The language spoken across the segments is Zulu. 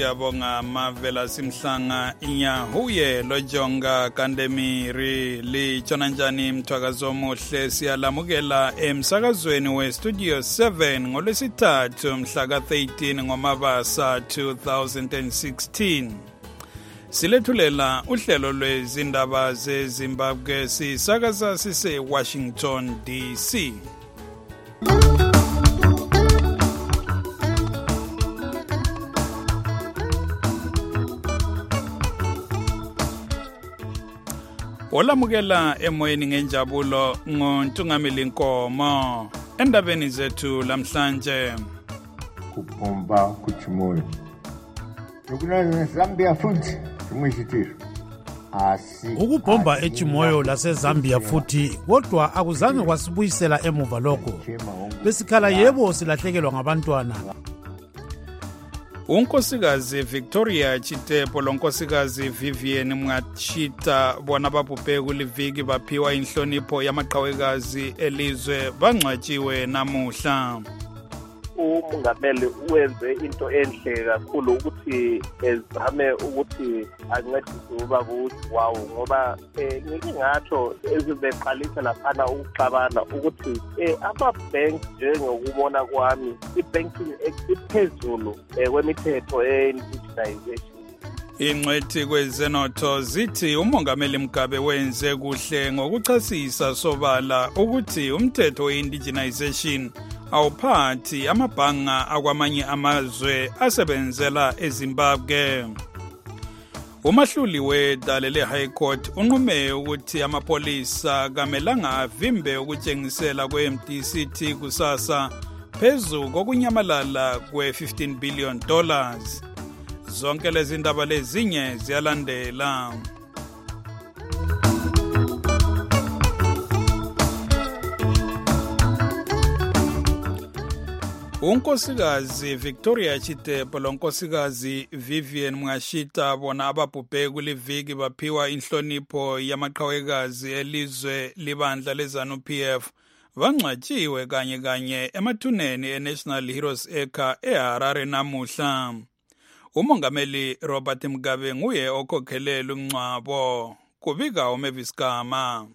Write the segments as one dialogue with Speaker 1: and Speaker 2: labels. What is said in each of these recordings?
Speaker 1: siyabonga Mavela Simhlanga Inyahuye Lojonga Kandemiri Lichonanjani Mthwakazo Muhle siyalamukela emsakazweni we-Studio 7 ngolwesithathu mhla ka-13 ngoMabasa 2016. Silethulela uhlelo lwezindaba zeZimbabwe sisakaza sise-Washington DC. Olamukela emoyeni ngenjabulo ngoNtungameli Nkomo endabeni zethu lamhlanje.
Speaker 2: Kupomba kuchimoyo nokuna Zambia futhi kumishitiro
Speaker 3: ukubhomba eChimoyo laseZambia futhi kodwa akuzange kwasibuyisela emuva lokho besikhala yebo silahlekelwa ngabantwana.
Speaker 1: Unkosikazi Victoria Chitepo lonkosikazi Vivian Mwachita bona babhubhe kuliviki baphiwa inhlonipho yamaqhawekazi elizwe bangcwatshiwe namuhla.
Speaker 4: Umongameli wenze into enhle kakhulu ukuthi ezame ukuthi ancedise ubaba uwawo ngoba ngike ngatsho ezibeqalisa laphana ukuxabana ukuthi ama-bank njengokubona kwami i-banking iphezulu kwemithetho ye-indigenization.
Speaker 1: Ingcwethi kwezenotho zithi umongameli Mugabe wenze kuhle ngokuchasisa sobala ukuthi umthetho we-indigenization awuphathi amabhanga akwamanye amazwe asebenzela eZimbabwe. Umahluli wedalele High Court unqume ukuthi amapolisa kamelanga avimbe ukutshengisela kwe-MDCT kusasa phezu kokunyamalala kwe-$15 billion. Zonke lezi ndaba lezinye ziyalandela. Unkosikazi Victoria Chitepo lonkosikazi Vivian Mwachita bona ababhubhe kuliviki baphiwa inhlonipho yamaqhawekazi elizwe libandla leZANU-PF bangcwatshiwe kanye emathuneni eNational Heroes Acre eHarare namuhla. Umongameli Robert Mugabe nguye okhokhelela umngcwabo. Kubika uMavis Gama.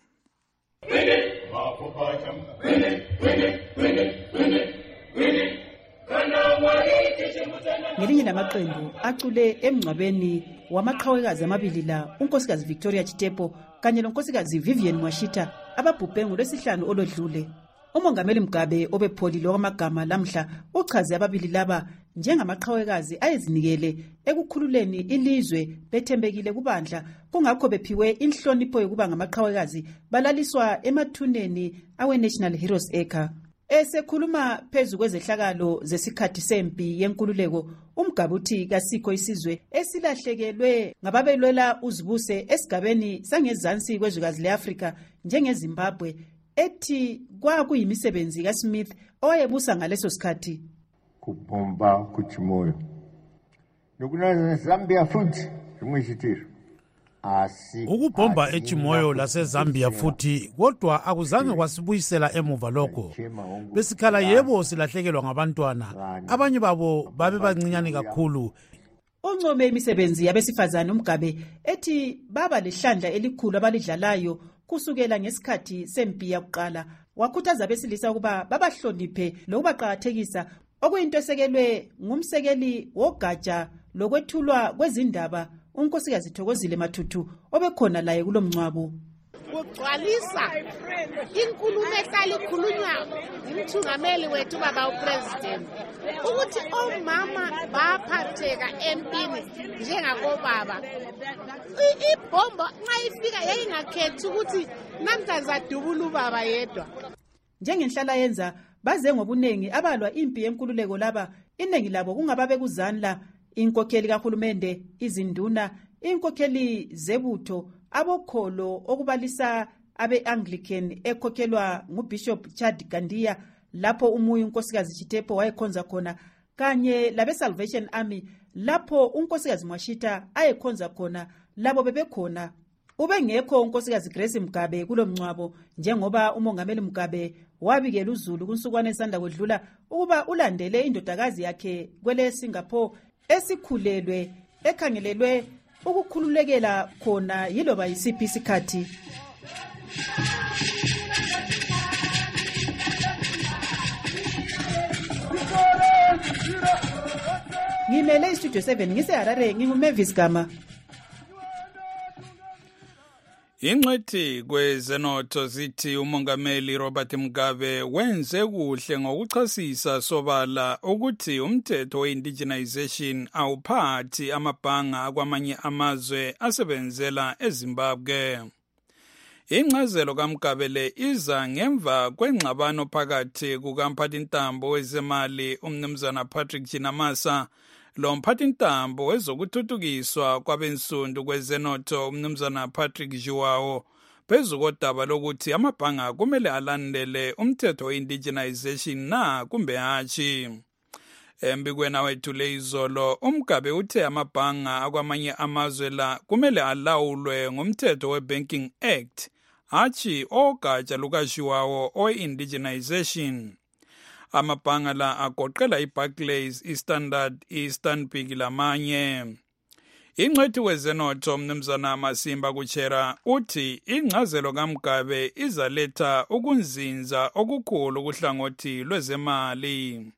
Speaker 5: Ngelinye lamaqembu acule emngcwabeni wamaqhawekazi amabili la unkosikazi Victoria Chitepo kanye lonkosikazi Vivian Mwachita ababhubhe ngolwesihlanu olodlule. Umongameli Mugabe obepholile kwamagama lamhla uchaze ababili laba njengamaqhawekazi ayezinikele ekukhululeni ilizwe bethembekile kubandla kungakho bephiwe inhlonipho yokuba ngamaqhawekazi balaliswa emathuneni awe-National Heroes Acre. Esekhuluma phezu kwezehlakalo zesikhathi sempi yenkululeko, uMugabe uthi kasikho isizwe esilahlekelwe ngababelwela uzibuse esigabeni sangezansi kwezwekazi leAfrika njengeZimbabwe, ethi kwakuyimisebenzi kaSmith owayebusa ngaleso sikhathi.
Speaker 2: Kupomba kuchimoyo nokuna Zambia futhi kumishitiro
Speaker 3: ukubhomba eChimoyo laseZambia futhi kodwa akuzange kwasibuyisela emuva lokho besikhala yebo silahlekelwa ngabantwana abanye babo babe bancinyane kakhulu.
Speaker 5: Uncome imisebenzi yabesifazane uMugabe ethi baba lehlandla elikhulu abalidlalayo kusukela ngesikhathi sempi yakuqala. Wakhuthaza abesilisa ukuba babahloniphe lokubaqakathekisa okuyinto esekelwe ngumsekeli wogatsha lokwethulwa kwezindaba unkosikazi Thokozile Mathuthu obekhona laye kulomncwabo.
Speaker 6: Kugcwalisa inkulumo ekhulunywa ngumthungameli wethu baba upresident ukuthi omama baphatheka empini njengakobaba. Ibhomba nxa ifika yayingakhethi ukuthi namhlanje adubula ubaba yedwa.
Speaker 5: Njengenhlala yenza baze ngobunengi abalwa impi yenkululeko laba iningi labo kungababe kuzanla inkokheli kahulumende, izinduna, inkokheli zebutho, abokholo okubalisa abe-Anglican ekhokhelwa nguBishop Chad Gandia lapho umuyi unkosikazi Chitepo wayekhonza khona kanye labe-Salvation Army lapho unkosikazi Mwachita ayekhonza khona labo bebekhona. Ubengekho unkosikazi Grace Mugabe kulomncwabo njengoba umongameli Mugabe wabikela uZulu kunsukwane esanda kwedlula ukuba ulandele indodakazi yakhe kwele Singapore esikhulelwe ekhangelelwe ukukhululekela khona yiloba yisiphi isikhathi. Ngimele istudio 7 ngiseHarare nginguMavis Gama.
Speaker 1: Ingcwethi kwezenotho zithi umongameli Robert Mugabe wenze kuhle ngokuchasisa sobala ukuthi umthetho we-indigenization awuphathi amabhanga akwamanye amazwe asebenzela eZimbabwe. Ingcazelo kaMugabe le iza ngemva kwengxabano phakathi kukamphathintambo wezemali umnumzana Patrick Chinamasa lo mphathintambo wezokuthuthukiswa kwabensundu kwezenotho umnumzana Patrick Juwao phezu kodaba lokuthi amabhanga kumele alandele umthetho we-indigenization na kumbe hatshi. Embikweni wethu lezolo uMugabe uthe amabhanga akwamanye amazwe la kumele alawulwe ngomthetho we-Banking Act hatshi ogatsha lukaJuwao owe-indigenization. Amabhanga la agoqela iBarclays, iStandard, iStanbic lamanye. Ingcwethi wezenotho umnumzana Masimba Kuchera uthi ingcazelo kaMugabe izaletha ukunzinza okukhulu kuhlangothi lwezemali.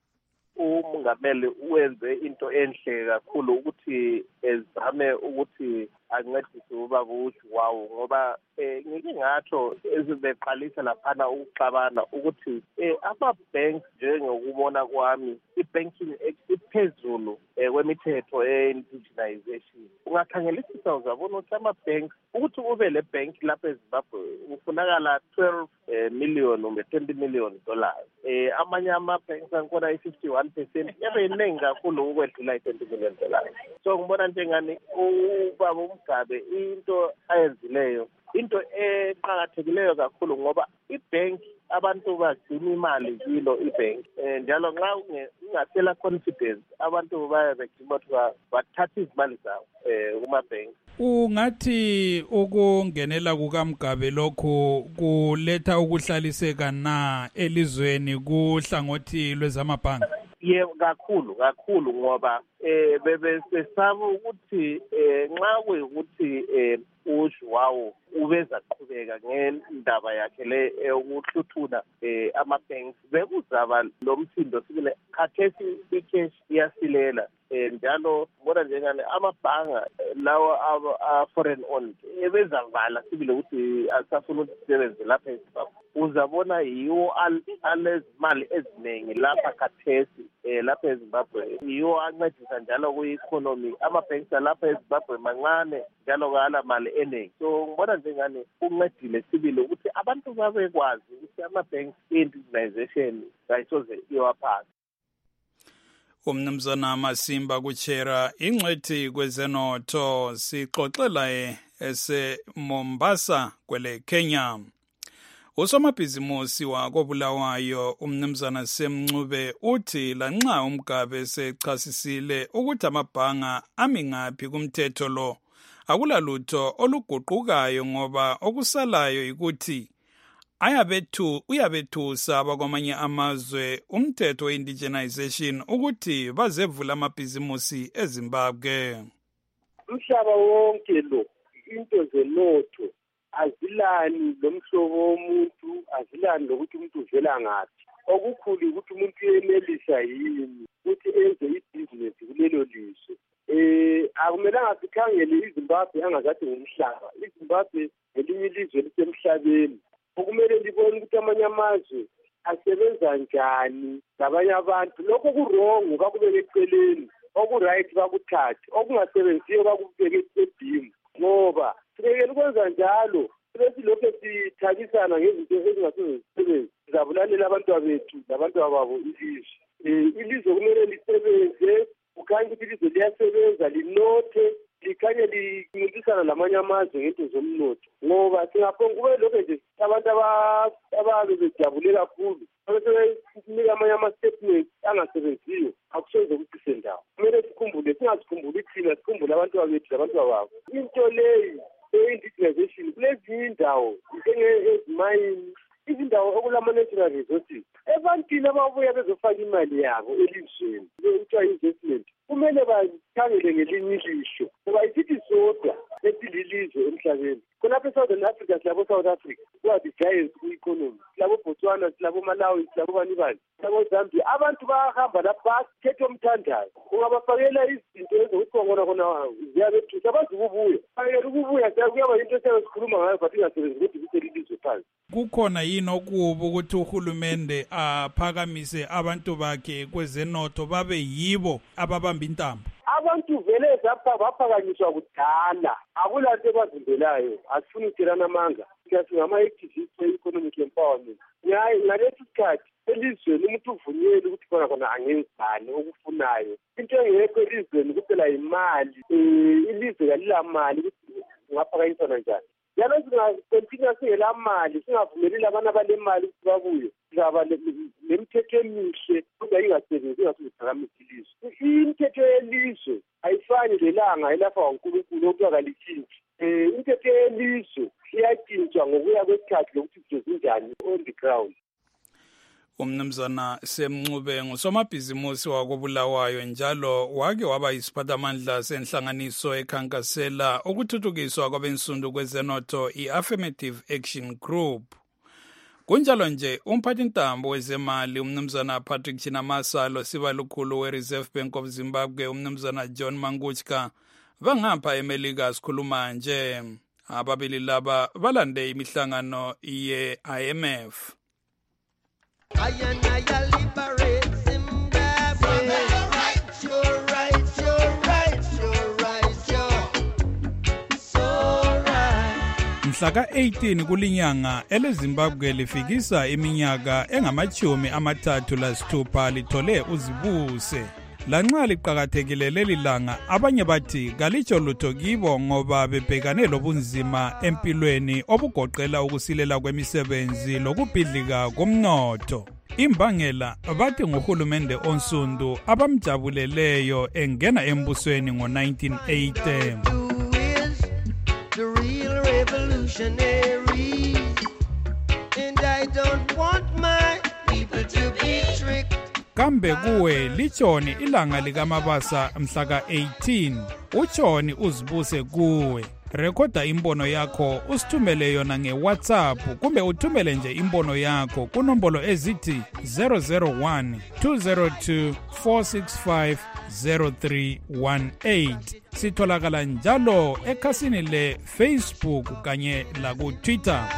Speaker 4: Umongameli wenze into enhle kakhulu ukuthi ezame ukuthi ancedise ubaba uJuwao ngoba ngike ngatsho ezibeqalisa laphana ukuxabana ukuthi ama-banks njengokubona kwami i-banking iphezulu kwemithetho ye-indigenization. Ungakhangelisisa uzabona ukuthi ama-banks ukuthi ube le bank lapha eZimbabwe kufunakala 12 million kumbe $20 million. Amanye ama-banks akhona i-51% yabe iningi kakhulu ukwedlula i-$20 million. So ngibona njengani ubaba uMugabe into ayenzileyo into eqhakathekileyo kakhulu ngoba ibank abantu bagcina imali kilo ibank njalo nxa ungasela confidence abantu bayabegcina bathatha izimali zabo kuma-bank.
Speaker 1: Ungathi ukungenela kukaMugabe lokhu kuletha ukuhlaliseka na elizweni kuhlangothi lwezamabhanga?
Speaker 4: Yebo kakhulu ngoba bebesesaba ukuthi nxa kuyukuthi uJuwao ubeza qhubeka ngendaba yakhe le yokuhluthuna ama-banks bekuzaba lo msindo sibile khathesi i-cash iyasilela njalo bona njengani amabhanga lawo a-foreign owned ebezavala sibile ukuthi asafuna ukusebenza lapha eZimbabwe. Uzabona yiwo alezimali eziningi lapha khathesi lapha eZimbabwe yiwo ancedisa njalo kwi-economy. Ama-banks lapha eZimbabwe mancane njalo kala mali eningi. So ngibona njengani kuncedile sibile ukuthi abantu babekwazi ukuthi ama-banks i-indigenization kayisoze iwaphathe.
Speaker 1: Umnumzana Masimba Kuchera ingcwethi kwezenotho sixoxela ese-Mombasa kwele Kenya. Usomabhizimusi wakobulawayo umnumzana Semncube uthi lanxa uMugabe sechasisile ukuthi amabhanga amingaphi kumthetho lo akulalutho oluguqukayo ngoba okusalayo ukuthi uyabethusa abakwamanye amazwe umthetho we-indigenization ukuthi bazevula amabhizimusi eZimbabwe.
Speaker 7: Umhlaba wonke lo into zenotho azilani lomhlobo womuntu, azilani lokuthi umuntu uvela ngaphi. Okukhulu ukuthi umuntu uyenelisa yini ukuthi enze ibhizinesi kulelo lizwe. Akumelanga sikhangele iZimbabwe angazathi ngumhlaba. iZimbabwe ngelinye ilizwe lisemhlabeni. Okumele libone ukuthi amanye amazwe asebenza njani labanye abantu. Lokho kurongo bakubeke eceleni, okuright bakuthathe, okungasebenziyo bakubeke eceleni. Ngoba sikekela ukwenza njalo sibethi lokho sithabisana ngezinto ezingasebenzi sizabulalela abantwana bethu labantwana babo ilizwe. Ilizwe kumele lisebenze, kukhanya ukuthi ilizwe liyasebenza, linothe, likhanye lincintisana lamanye amazwe ngento zomnotho. Ngoba singaphonga kube lokho nje abantu ababe bejabule kakhulu sebesinika amanye ama-statements angasebenziyo akusoze ukuthi sendawo. Kumele sikhumbule, singasikhumbuli thina, sikhumbule abantwana bethu labantwana babo. Into leyi e-indigenization kulezinye indawo njengezimayini izindawo okulama-natural resources ebantwini ababuya bezofaka imali yabo elizweni kuthiwa investment kumele bakhangele ngelinye ilihlo ngoba isithi sodwa esililizwe emhlabeni khonapha e-Southern Africa silabo-South Africa kuwa-the-giants ku-economy silabo-Botswana silabo-Malawi silabo-Banibani silabo-Zambia abantu bayahamba lapho bakhethe omthandayo ungabafakela izinto ezokucongona khona ziyabethusa abazi ukubuya fakela ukubuya kuyaba yinto esiyasikhuluma ngayo but ingasebenzi ukuthi kuselilizwe phansi.
Speaker 1: Kukhona yini okubi ukuthi uhulumende aphakamise abantu bakhe kwezenotho babe yibo ababamba intambo?
Speaker 7: Abantu vele baphakanyiswa kudala akulanto ebazimbelayo asifuni ukutshelana amanga singama-activists e-economic empowerment ngalesi sikhathi elizweni umuntu uvunyelwe ukuthi khona angenzani okufunayo into engekho elizweni kuphela yimali ilizwe kalila mali ukuthi ungaphakanyiswana njani njalo singakontinua singela mali singavumeleli abantu abalemali ukuthi babuye sizaba nemithetho emihle kodwa ingasebenzi ingasukudakamisa ilizwe. Imithetho yelizwe ayifani lelanga elapha wankulunkulu okuya kalitshintshi. Imithetho yelizwe iyatshintshwa ngokuya kwesikhathi lokuthi kuzozinjani on the ground.
Speaker 1: Umnumzana Semncube ngusomabhizimusi wakobulawayo njalo wake waba yisiphathamandla senhlanganiso ekhankasela ukuthuthukiswa kwabensundu kwezenotho i-Affirmative Action Group. Kunjalo nje umphathintambo wezemali umnumzana Patrick Chinamasa losibalukhulu we-Reserve Bank of Zimbabwe umnumzana John Manguchka bangapha eMelika sikhuluma nje. Ababili laba balande imihlangano ye-IMF. Mhla ka-18 kulinyanga eleZimbabwe lifikisa iminyaka engama-36 lithole uzibuse. Lanxa liqakathekile leli langa abanye bathi kalitsho lutho kibo ngoba bebhekane lobunzima empilweni obugoqela ukusilela kwemisebenzi lokubhidlika komnotho. Imbangela bathi nguhulumende onsundu abamjabuleleyo engena embusweni ngo-1980. Kambe kuwe lichoni ilanga likamabasa mhla ka-18 uchoni uzibuse kuwe. Rekhoda imbono yakho usithumele yona ngeWhatsApp kumbe uthumele nje imbono yakho kunombolo ezithi 001 202 465 0318. Sitholakala njalo ekhasini le-Facebook kanye laku-Twitter.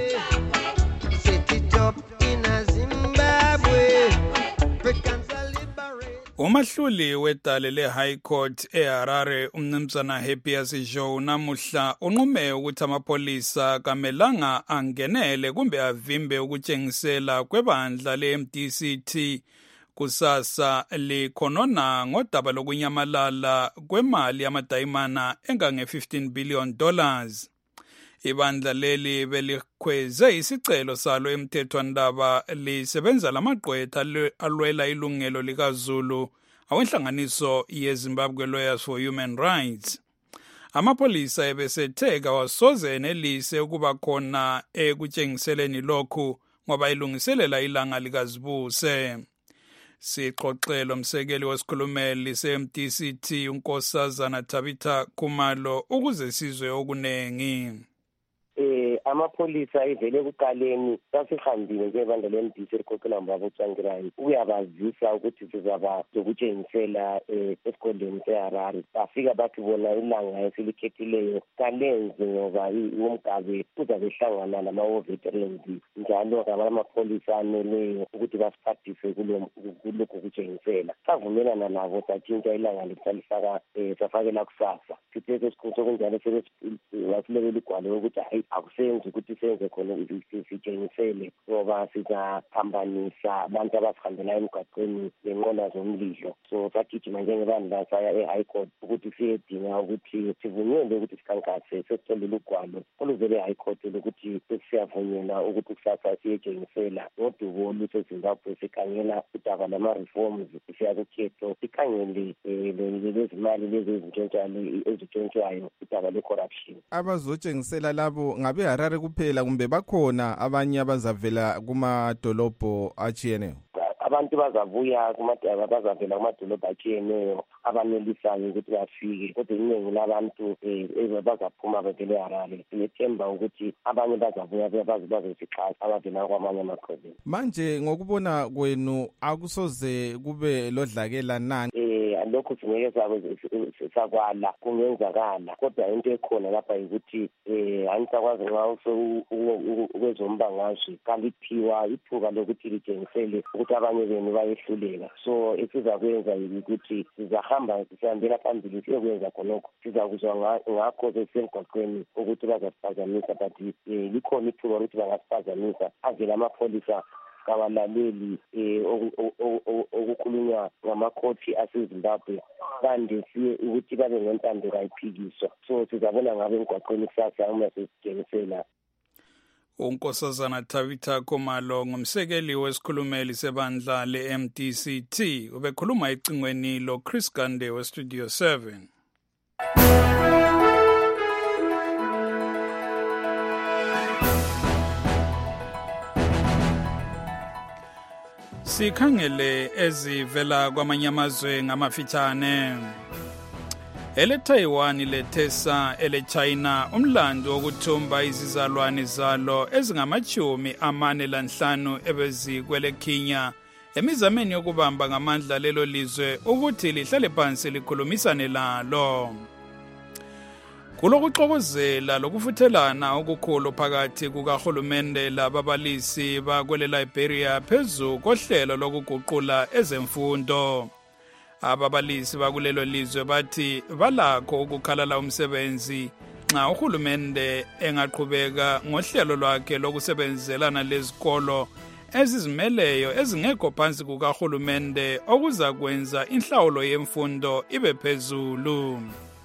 Speaker 1: Umahluli wedale le-High Court eHarare umnumzana Happiest Joe namuhla unqume ukuthi amapolisa kamelanga angenele kumbe avimbe ukutshengisela kwebandla le-MDCT kusasa likhonona ngodaba lokunyamalala kwemali yamadayimana engange-$15 billion. Ibandla leli belikhweze isicelo salo emthethwandaba lisebenza lamagqwetha alwela ilungelo likaZulu awenhlanganiso yeZimbabwe Lawyers for Human Rights. Amapolisa ebesethe kawasoze enelise ukuba khona ekutshengiseleni lokhu ngoba ilungiselela ilanga likazibuse. Sixoxelo msekeli wesikhulumeli se-MDCT unkosazana Tabitha Khumalo ukuze sizwe okunengi.
Speaker 8: Amapolisa ivele kuqaleni sasihambile njebandla le-MDC elikhokhelwa ngababotshangirayo ukuyabazisa ukuthi sizaba zokutshengisela esigodlweni seHarare. Bafika bathi bona ilanga esilikhethileyo kalenzi ngoba uMgabe uzabe ehlangana nama-veterans njalo amapholisa aneleyo ukuthi basiphathise kulokhu kutshengisela. Savumelana nabo satshintsha ilanga lisalisaka safakela kusasa. Sithe sesikhuso kunjalo wasilebela igwalo ukuthi hayi akusenzi ukuthi senze khona sitshengisele ngoba sizaphambanisa abantu abasihambela emgwaqweni lenqola zomlilo. So sagijima njengebandla saya e-High Court ukuthi siyedinga ukuthi sivunyelwe ukuthi sikhankase sesitholile ugwalo oluvele e-High Court lokuthi siyavunyelwa ukuthi kusasa siyetshengisela ngodubo oluseZimbabwe sikhangela udaba lama-reforms siyakukhetho sikhangele lezimali lezi ezitshontshwayo udaba le-corruption.
Speaker 9: Abazotshengisela labo ngabe eHarare kuphela kumbe bakhona abanye abazavela kumadolobho atshiyeneyo?
Speaker 8: Abantu bazavela kumadolobho atshiyeneyo abanelisayo ukuthi bafike, kodwa iningi labantu bazaphuma bevele eHarare. Siyethemba ukuthi abanye bazabuya bazosixhasa abavela kwamanye amaprovinsi.
Speaker 9: Manje ngokubona kwenu akusoze kube lodlakela nani?
Speaker 8: Lokho singeke sakwala kungenzakala, kodwa into ekhona lapha ukuthi angisakwazi nxa ukwezombangazwe kaliphiwa ithuba lokuthi litshengisele ukuthi abanye benu bayehluleka. So esizakwenza ukuthi sizahamba sihambela phambili siyokwenza khonokho, sizakuzwa ngakho sesemgwaqweni ukuthi bazasiphazamisa, but likhona ithuba ukuthi bangasiphazamisa. Avele amapholisa kawalaleli okukhulunywa ngamakhothi aseZimbabwe bandesiye ukuthi babe ngentando kayiphikiswa. So sizabona ngabe emgwaqweni kusasa uma sesitshengisela.
Speaker 1: uNkosazana Tabitha Khumalo ngumsekeli wesikhulumeli sebandla le-MDCT ubekhuluma ecingweni lo Chris Gande weStudio 7. Sikhangele ezivela kwamanye amazwe ngamafitshane. EleTaiwan, leTesa, eleChina umlando wokuthumba izizalwane zalo ezingama-45 ebezikweleKenya emizameni yokubamba ngamandla lelo lizwe ukuthi lihlale phansi likhulumisane lalo. Kulokuxokozela lokufuthelana okukhulu phakathi kukahulumende lababalisi bakwele Liberia phezu kohlelo lokuguqula ezemfundo. Ababalisi bakulelo lizwe bathi balakho ukukhalala umsebenzi nxa uhulumende engaqhubeka ngohlelo lwakhe lokusebenzelana lezikolo ezizimeleyo ezingekho phansi kukahulumende okuza kwenza inhlawulo yemfundo ibe phezulu.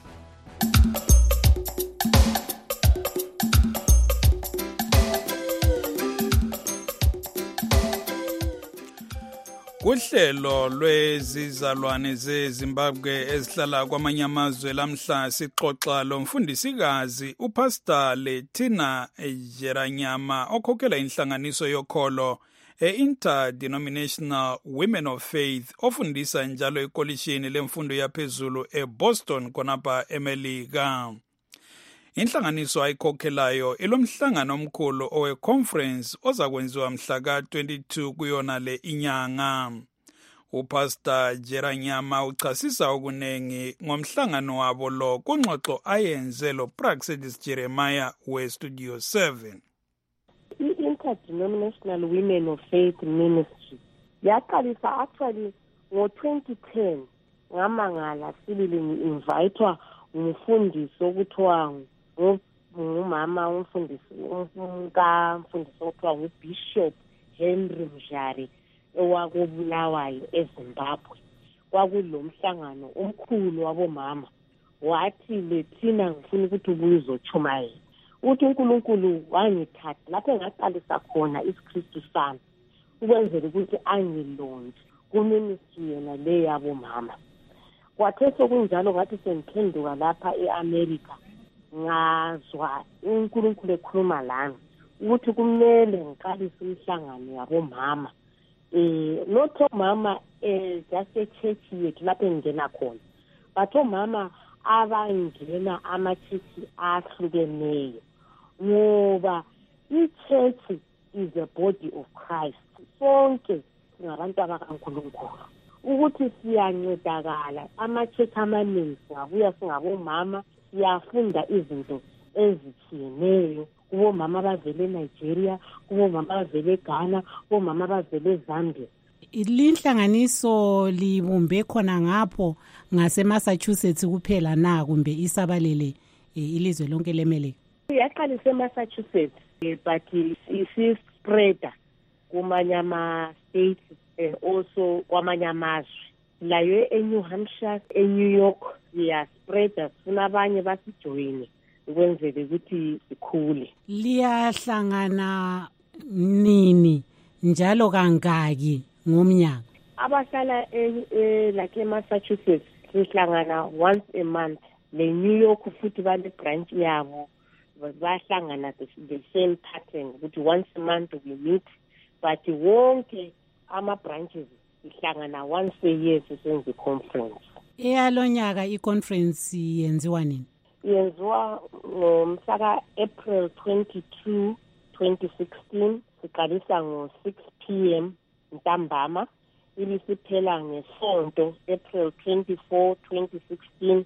Speaker 1: Kuhlelo lwezizalwane zeZimbabwe ezihlala kwamanye amazwe lamhla sixoxa lomfundisikazi uPastor Letina Jeranyama okhokhela inhlanganiso yokholo e-Interdenominational Women of Faith ofundisa njalo ekolishini lemfundo yaphezulu eBoston khonapha eMelika. Inhlanganiso ayikhokhelayo ilomhlangano omkhulu owe-conference ozakwenziwa mhla ka-22 kuyona le inyanga. uPastor Jeranyama uchasisa okunengi ngomhlangano wabo lo kungxoxo ayenze lo Praxedis Jeremiah weStudio 7.
Speaker 10: I-Interdenominational Women of Faith Ministry yaqalisa actually ngo-2010 ngamangala sibili ngi-invitwa ngumfundisi okuthiwa ngumama umfundisi okuthiwa nguBishop Henry Mjari owakubulawayo eZimbabwe. Kwakulomhlangano omkhulu wabomama, wathi Letina ngifuna ukuthi ubuye uzochumayela ukuthi uNkulunkulu wangithatha lapho engaqalisa khona isiKristu sami ukwenzela ukuthi angilonde kuministry yena le yabomama. Kwathe sokunjalo ngathi sengiphenduka lapha eAmerica ngazwa uNkulunkulu ekhuluma lami ukuthi kumele ngiqalise umhlangano yabomama not omama just e-church yethu lapho engena khona, but omama abangena ama-church ahlukeneyo, ngoba i-church is a body of Christ. Sonke singabantu abakaNkulunkulu ukuthi siyancedakala. Ama-church amaningi singabuya singabomama siyafunda izinto ezitshiyeneyo, kubomama abavele eNigeria, kubomama abavele eGhana, kubomama abavele eZambia.
Speaker 11: Linhlanganiso libumbe khona ngapho ngase-Massachusetts kuphela na kumbe isabalele ilizwe lonke leMelika?
Speaker 10: Yaqalisa eMassachusetts but isi-spreader kumanye ama-states also kwamanye amazwe. Layo eNew Hampshire, eNew York siyaspreada, sifuna abanye basijoyine ukwenzele ukuthi sikhule.
Speaker 11: Liyahlangana nini njalo kangaki ngomnyaka?
Speaker 10: Abahlala like eMassachusetts sihlangana once a month. Le New York futhi bale branch yabo bahlangana the same pattern ukuthi once a month we meet, but wonke ama-branches ihlangana once a year sisenza i-conference.
Speaker 11: Eyalonyaka i-conference yenziwa nini?
Speaker 10: Yenziwa ngomhlaka April 22, 2016, siqalisa ngo-6 p.m. ntambama, ibisiphela ngesonto April 24, 2016,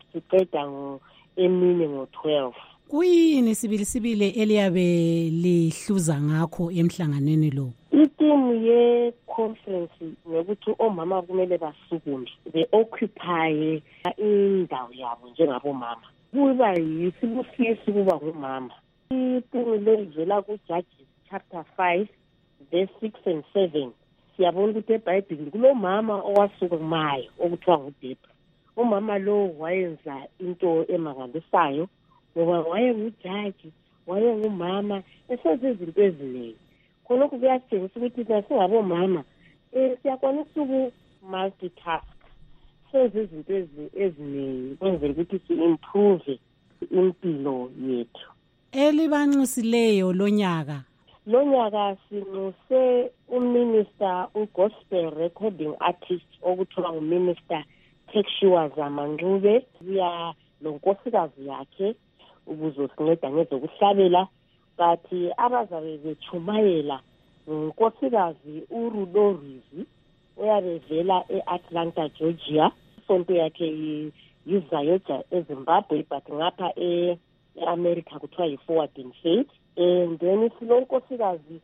Speaker 10: siqeda emini ngo-12.
Speaker 11: Kuyini sibili eliyabe lihluza ngakho emhlanganweni lo?
Speaker 10: Itimu ye-conference nokuthi omama kumele basukume, be-occupy indawo yabo njengabomama. Kuba yisibusiso kuba ngumama. Itimu le ivela kuJudges chapter 5, verse 6 and 7. Siyabona ukuthi eBhayibheli kulomama owasuka kumayo okuthiwa nguDebra. Umama lo wayenza into emangalisayo ngoba wayengujaji, wayengumama, esenze izinto eziningi. Khonokho kuyatshengisa ukuthi thina singabomama siyakwanisa uku-multitask, senze izinto eziningi kwenzela ukuthi si-improve impilo yethu.
Speaker 11: Elibanxusileyo lonyaka?
Speaker 10: Lonyaka sinxuse uminister, ugospel recording artist okuthiwa nguminister Texua Zamanxube. Siya lonkosikazi yakhe ukuzosinceda ngezokuhlabela, but abazabe bechumayela unkosikazi uRudo Rizi oyabevela e-Atlanta, Georgia. Isonto yakhe yizayoja eZimbabwe, but ngapha e-America kuthiwa yi-Forward in Faith. And then silonkosikazi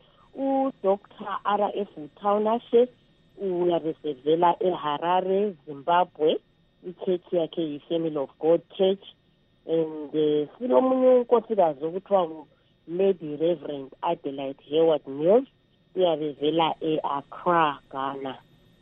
Speaker 10: uDr. R.F. Taunashe uyabesevela eHarare, Zimbabwe. I-church yakhe yi-Family of God Church. And silomunye unkosikazi okuthiwa Lady Reverend Adelaide Hayward Mills uyabevela e-Accra, Ghana.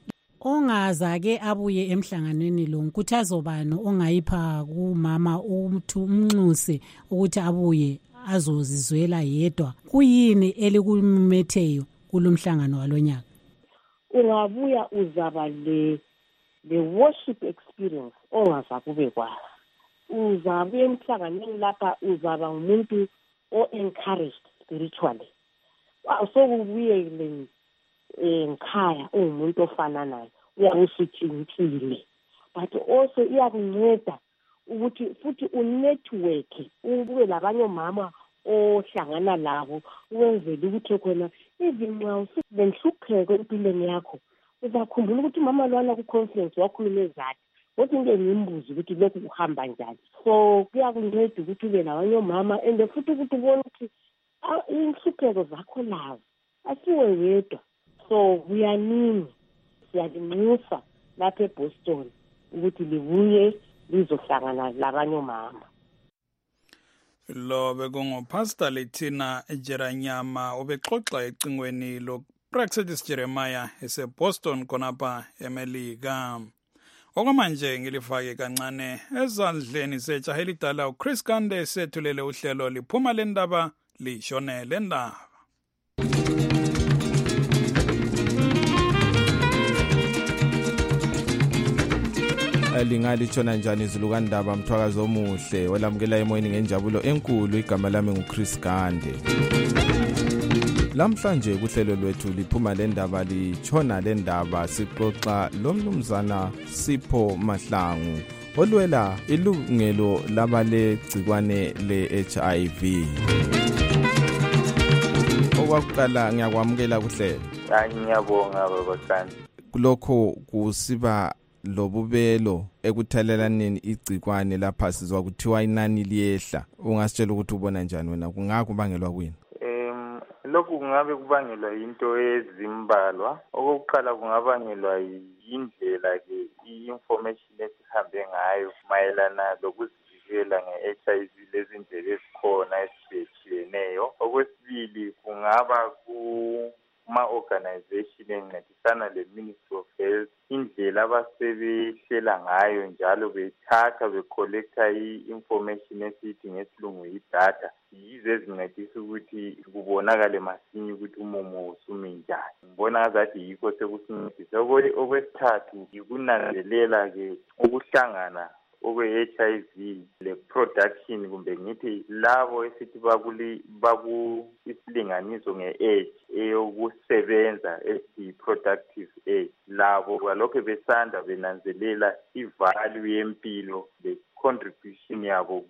Speaker 11: Ongaza-ke abuye emhlanganweni lo nkuthazo bani ongayipha kumama ukuthi umnxuse ukuthi abuye azozizwela yedwa? Kuyini elikumetheyo kulomhlangano walonyaka?
Speaker 10: Ungabuya uzaba le worship experience ongaza kube kwayo. Uzabuya emhlanganweni lapha uzaba umuntu o-encouraged spiritually. Awusokubuyele ngikhaya umuntu ofana naye, uyawusitshintshile, but also iyakunceda ukuthi futhi unetwork, ube labanye omama ohlangana labo ukwenzela ukuthi khona even nxa usulenhlupheko empilweni yakho uzakhumbula ukuthi mama lwana ku-conference wakhuluma ezakhe, kodwa into engimbuza ukuthi lokhu kuhamba njani. So kuyakunceda ukuthi ube labanye omama and futhi ukuthi ubone ukuthi inhlupheko zakho lazo asiwe wedwa. So kuyaningi siyalinxusa lapha eBoston ukuthi libuye lizohlangana labanye omama.
Speaker 1: Lo bekungupastor Lethina Jeranyama obexoxa ecingweni lo Praxedis Jeremiah eseBoston khonapha eMelika. Okwamanje ngilifake kancane ezandleni sejaha elidala uChris Kande sethulele uhlelo liphuma lendaba lishone lendaba.
Speaker 9: Lingalithona njani izulukandaba mthwakazo omuhle olamukela emoyeni ngenjabulo enkulu. Igama lami nguChris Kande. Lamhlanje kuhlelo lwethu liphuma lendaba litshona lendaba sixoxa lomnumzana Sipho Mahlangu olwela ilungelo labalegcikwane le-HIV. Okwakuqala ngiyakwamukela kuhlelo.
Speaker 12: Ngiyabonga baba Kande.
Speaker 9: Kulokho kusiba lobubelo ekuthelelaneni igcikwane lapha sizwa kuthiwa inani liyehla. Ungasitshela ukuthi ubona njani wena, kungakubangelwa kuyini?
Speaker 12: Lokhu kungabe kubangelwa into ezimbalwa. Okokuqala kungabangelwa indlela ke i-information esihambe ngayo mayelana lokuzivikela nge-HIV lezi ndlela ezikhona ezitshiyeneyo. Okwesibili kungaba kuma-organization encedisana le-Ministry of Health, indlela abasebehlela ngayo njalo bethatha becollecta i-information esithi ngesilungu i-data, yizo ezincedisa ukuthi kubonakale masinya ukuthi umumo usumi njani. Ngibona ngazathi yikho sekusincedisa. Okwesithathu yikunanzelela ke ukuhlangana okwe-HIV le-production kumbe ngithi labo esithi isilinganiso nge-age eyokusebenza esi-productive age labo balokhu besanda benanzelela ivalue yempilo contribution yabo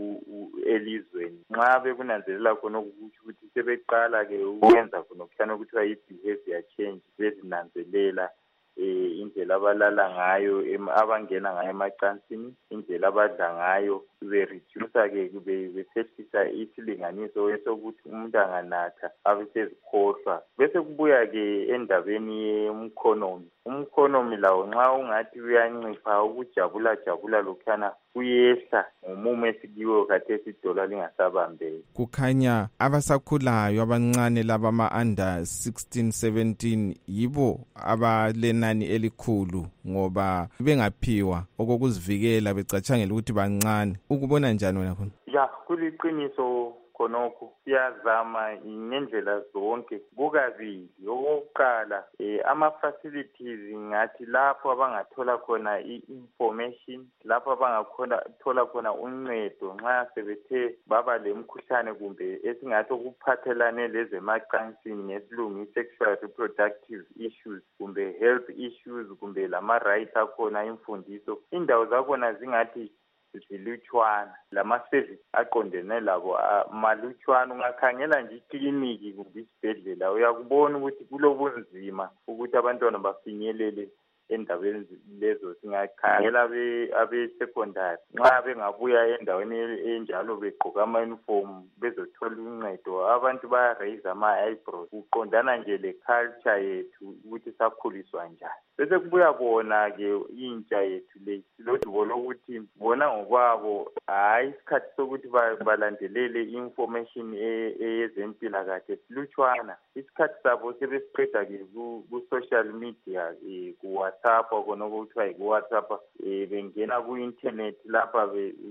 Speaker 12: elizweni nxa bekunanzelela khona ukuthi sebeqala-ke ukwenza khona okuhlanu okuthiwa i-behavior change bezinanzelela indlela abalala ngayo abangena ngayo emacansini indlela abadla ngayo bereduce-ke besehlisa isilinganiso esokuthi umuntu anganatha abesezikhohlwa bese kubuya-ke endabeni ye-umkhonomi lawo nxa ungathi uyancipha ukujabula lokhuyana kuyehla ngomumo esikiwe khathesi idola lingasabambeki.
Speaker 9: Kukhanya abasakhulayo abancane laba ama-under 16 17 yibo abalenani elikhulu ngoba bengaphiwa okokuzivikela becatshangela ukuthi bancane. Ukubona njani wena khona?
Speaker 12: Ya kuliqiniso khonokho siyazama ngendlela zonke kukabili. Okokuqala ama-facilities ngathi lapho abangathola khona i-information lapho abangathola khona uncedo nxa sebethe baba lemkhuhlane kumbe esingathi okuphathelane lezemacansini ngesilungu i-sexual reproductive issues kumbe health issues kumbe lama-rights akhona imfundiso indawo zakhona zingathi zilutshwana lama-service aqondene labo malutshwana. Ungakhangela nje ikliniki kumbe isibhedlela uyakubona ukuthi kulobunzima ukuthi abantwana bafinyelele endaweni lezo. Singakhangela abe-secondary nxa bengabuya endaweni enjalo begqoka ama-uniform bezothola uncedo abantu baya-raise ama-eyebrows kuqondana nje le-culture yethu ukuthi sakhuliswa njani. Bese kubuya bona-ke intsha yethu le silodubo lokuthi bona ngokwabo hayi isikhathi sokuthi balandelele i-information eyezempilakahle silutshwana. Isikhathi sabo sebesiqeda-ke ku-social media ku-WhatsApp khona okuthiwa yi-WhatsApp bengena ku-internet lapha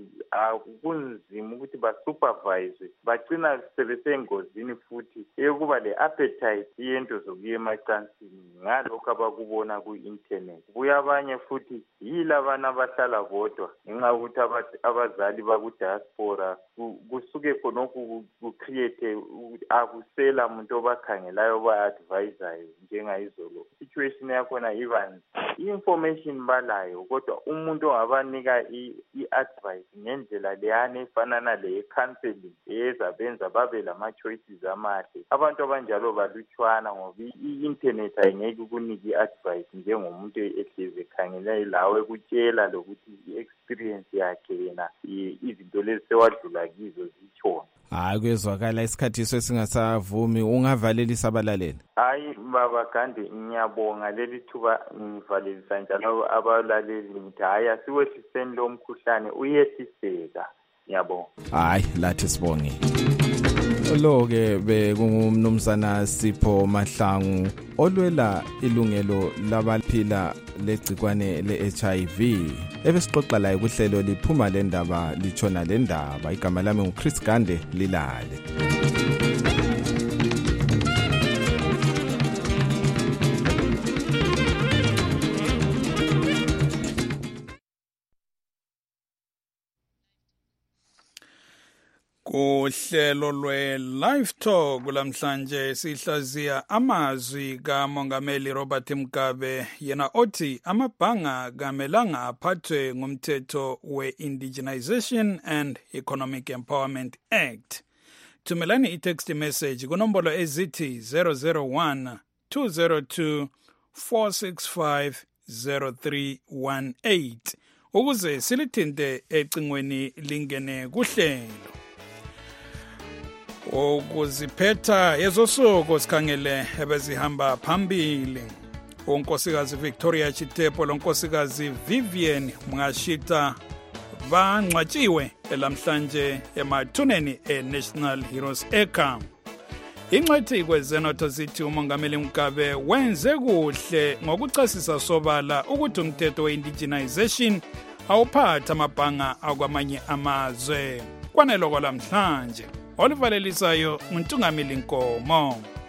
Speaker 12: kunzima ukuthi basupervise bagcina sebesengozini futhi eyokuba le-appetite yento zokuya emacansini ngalokhu abakubona ku-internet. Kuya abanye futhi yilabana abahlala bodwa ngenxa yokuthi abazali baku-diaspora kusuke khonokhu ku-create akusela muntu obakhangelayo ba-advisayo njengayizolo. Situation yakhona ibanzi i-information balayo kodwa umuntu ongabanika i-advice ngendlela leyana efanana le-counseling ezabenza babe lama-choices amahle. Abantu abanjalo balutshwana ngoba i-internet ayingeke ukunike i-advice njengomuntu ehlezi ekhangela lawe ekutshela lokuthi i-experience yakhe yena izinto lezi sewadlula kizo zitshona.
Speaker 9: Hayi kwezwakala isikhathi esingasavumi ungavalelisa abalaleli.
Speaker 12: Hayi baba Gandhi ngiyabonga leli thuba ngivalelisa njalo abalaleli ngithi hayi asiwehliseni lo mkhuhlane uyehliseka. Ngiyabonga.
Speaker 9: Hayi lathi sibonge. Lo-ke bekungumnumzana Sipho Mahlangu olwela ilungelo labaphila legcikwane le-HIV ebesixoxa laye kuhlelo liphuma lendaba litshona lendaba. Igama lami nguChris Gande Lilale.
Speaker 1: Kuhlelo lwe-Live Talk lamhlanje sihlaziya amazwi kaMongameli Robert Mugabe yena othi amabhanga kamelanga aphathwe ngumthetho we-Indigenization and Economic Empowerment Act. Thumelani i-text message kunombolo ezithi 001 202 465 0318 ukuze silithinte ecingweni lingene kuhlelo. Ukuziphetha ezosuku sikhangele ebezihamba phambili. Unkosikazi Victoria Chitepo lonkosikazi Vivian Mwashita bangcwatshiwe lamhlanje emathuneni e-National Heroes Acre. Ingxethi kwezenotho zithi uMongameli Mugabe wenze kuhle ngokuchasisa sobala ukuthi umthetho we-indigenization awuphatha amabhanga akwamanye amazwe. Kwaneloko lamhlanje olivalelisayo uNtungamili Nkomo.